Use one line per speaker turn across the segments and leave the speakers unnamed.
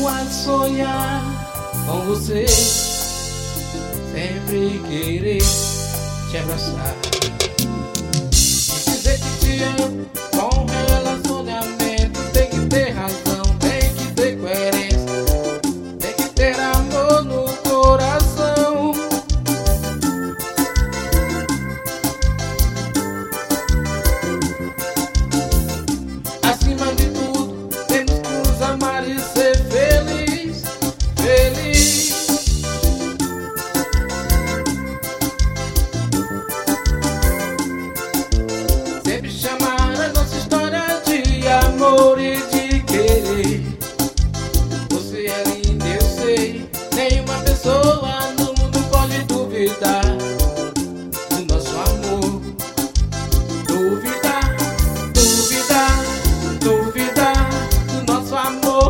há de sonhar com você, sempre querer te abraçar e dizer que te amo. Com relacionamento tem que ter razão, tem que ter coerência, tem que ter amor no coração. Acima de tudo, temos que nos amar e ser feliz, feliz. Sempre chamar a nossa história de amor e de querer. Você é linda, eu sei, nenhuma pessoa no mundo pode duvidar do nosso amor. Duvidar, duvidar, duvidar do nosso amor.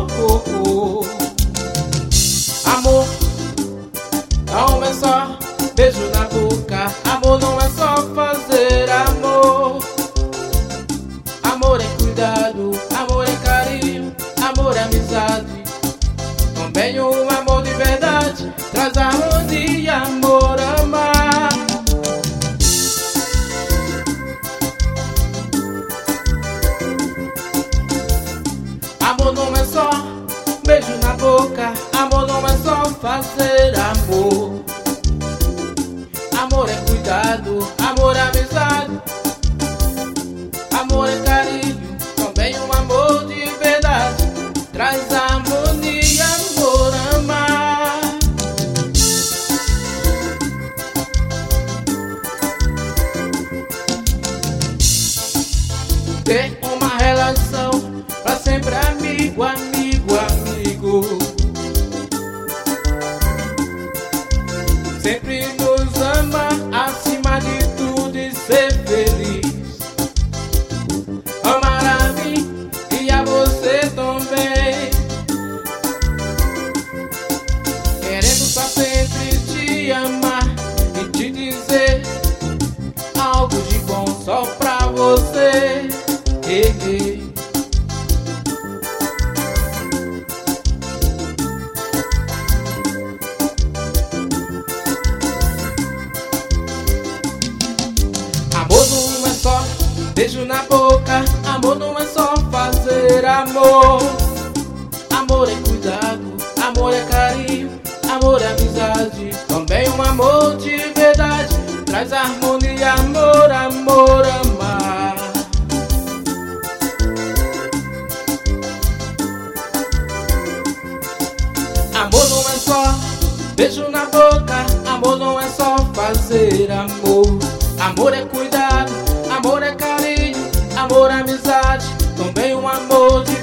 Amor não é só beijo na boca, amor não é só fazer amor. Amor é cuidado, amor é carinho, amor é amizade. Também um amor de verdade traz harmonia, amor, amar. Amor não é só beijo na boca, amor não é só fazer amor. Amor é cuidado, amor é amizade. Amor é carinho, também um amor de verdade traz harmonia, amor, amar. Ter uma relação pra sempre, amigo, amigo, amigo. Sempre nos amar acima de tudo e ser feliz. Amar a mim e a você também. Querendo pra sempre te amar e te dizer algo de bom só pra você. Amor não é só beijo na boca, amor não é só fazer amor. Amor é cuidado, amor é carinho, amor é amizade. Também um amor de verdade traz harmonia, amor, amor, amar. Amor não é só beijo na boca, amor não é só fazer amor. Amor é cuidado, amor é carinho, amor é amizade. Também um amor de